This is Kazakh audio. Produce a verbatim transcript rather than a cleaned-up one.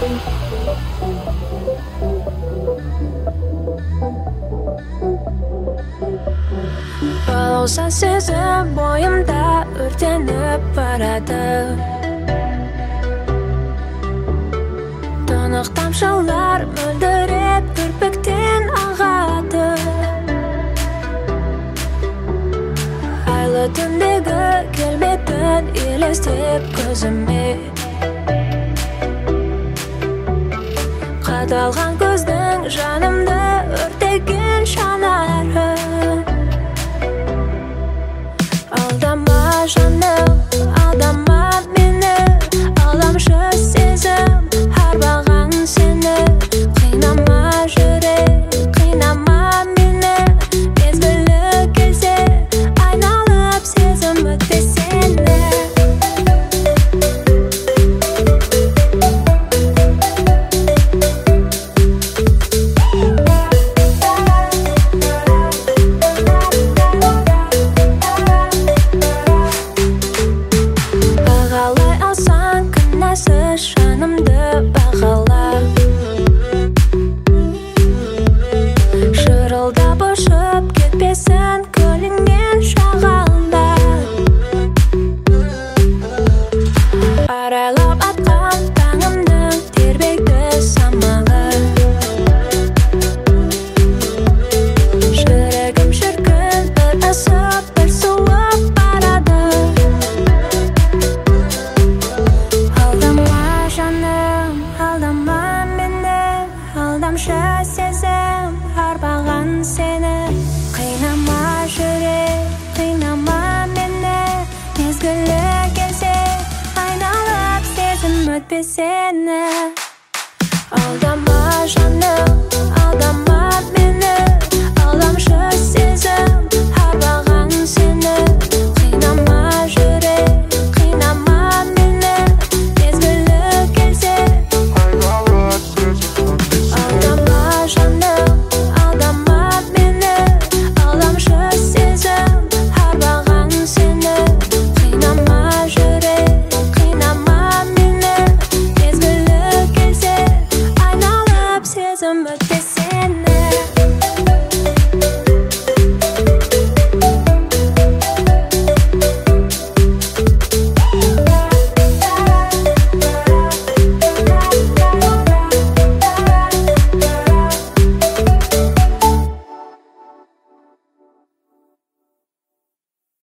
Balausan sezim boyimda örtenip baradi. Tınıq tamşılar möldirip kirpikten ağadı. Aylı tündегі kelbетін елестеп көзіме. Қадалған көздің жанымды өртеген шанары. Aldama жаным, алдама мені, алдамшы сезім, арбаған сені. Қинама жүрек, қинама мені, мезгілі келсе, айналып сезім өтпесені. Бағалай алсаң кінәсіз жанымды бағала. Шырылдап ұшып кетпесін көліңмен шағалда. Арайлап атқан таңымның тербекті самалы. Жүрегім шіркін бір асып бір суып барады. Алдама жаным, алдама мені, алдамшы сезім, арбаған сені. Қинама жүрек, қинама мені, мезгілі келсе, айналып сезім өтпесені. Алдама жаным, алдама мені, алдамшы сезім,